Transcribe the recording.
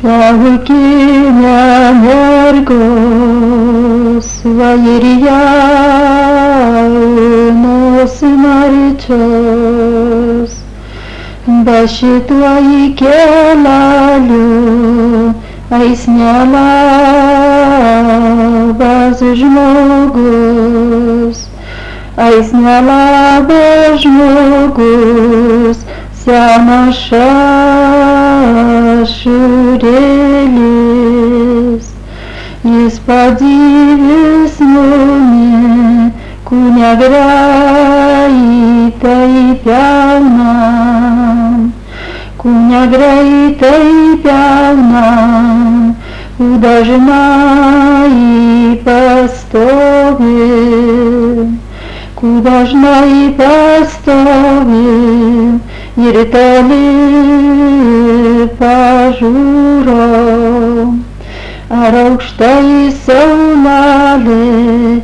Laukiame mergos, va ir jaunos marčios, be šituo keleliu eis nelabas žmogus, eis nelabas žmogus, senas šašurėlis. Jis padivys mumi, kūne greitai pjaunam, kūne greitai pjaunam, dažnai pastovi, dažnai pastovi ir toli pažiūrom. Ar aukštai saulelė, ar toli vakaras,